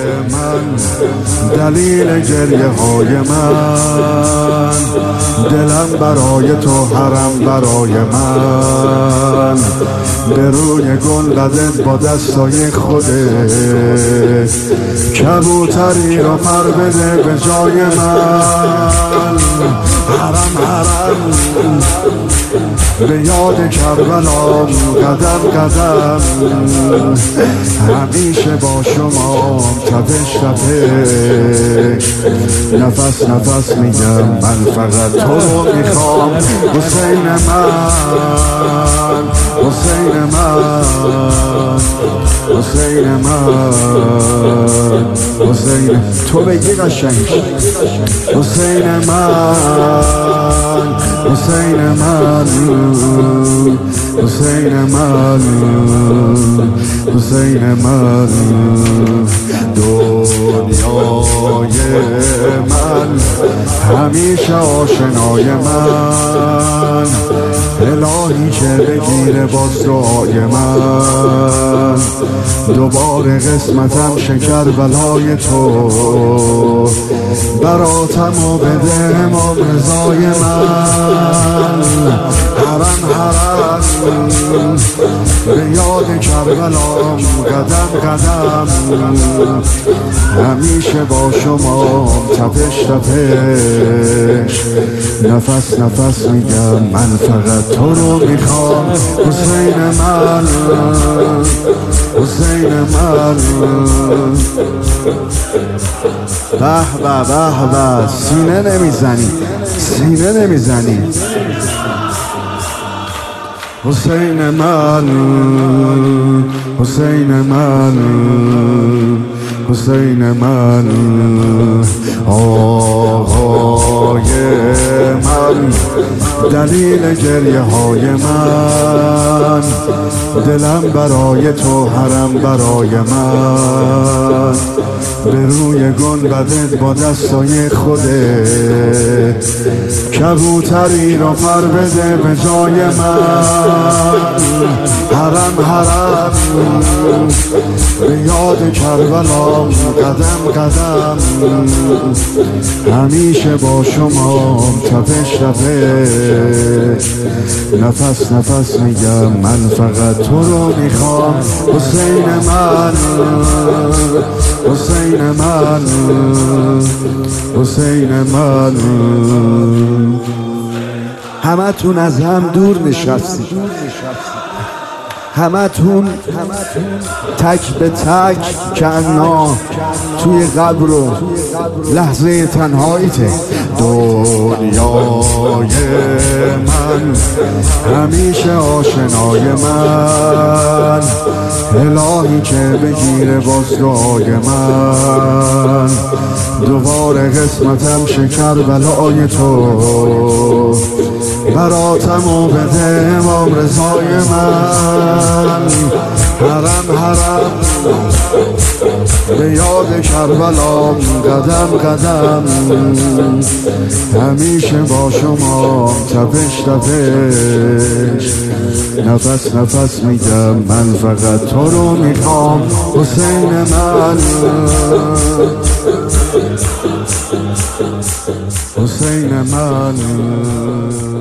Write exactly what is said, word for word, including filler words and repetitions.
من، دلیل گریه های من، دلم برای تو، حرم برای من، به روی گنبدت با دستای خودت کبوتری رو پر بده به جای من. حرم حرم به یاد کربلام، قدم قدم همیشه با شما، تپش تپش نفس نفس میگم من فقط تو رو میخوام. حسین من، حسین من، حسین من، حسین تو بگی قشنگ. حسین من، حسین من، حسین من، حسین من، دنیای من همیشه آشنای من، الهی که بگیره باز دعای من، دوباره قسمتم شکر بلای تو، براتم و بده امام رضای من. حرم حرم به یاد کربلام، قدم قدم همیشه با شما، تپش تپش نفس نفس میگم من فقط تو رو میخوام. حسین من، حسین من، به به به به، سینه نمیزنی، سینه نمیزنی. حسین من، حسین من، حسین من، آقای من، دلیل گریه های من، دلم برای تو، حرم برای من، به روی گنبدت با دستای خودت کبوتری رو پر بده به جای من. حرم حرم به یاد کربلام، قدم قدم همیشه با شما، تپش تپش نفس نفس میگم من فقط تو رو میخوام. حسین من، حسین من، حسین من. همه تون از هم دور نشستی، همه تون تک به تک کنا توی قبر و لحظه تنهاییته. دنیای من همیشه آشنای من، الهی که بگیره باز دعای من، دوباره قسمتم شکر بلای تو، براتم و بده امام رضای من. حرم حرم به یاد کربلام، قدم قدم همیشه با شما، تپش تپش نفس نفس میگم من فقط تو رو میخوام. حسین من، حسین من.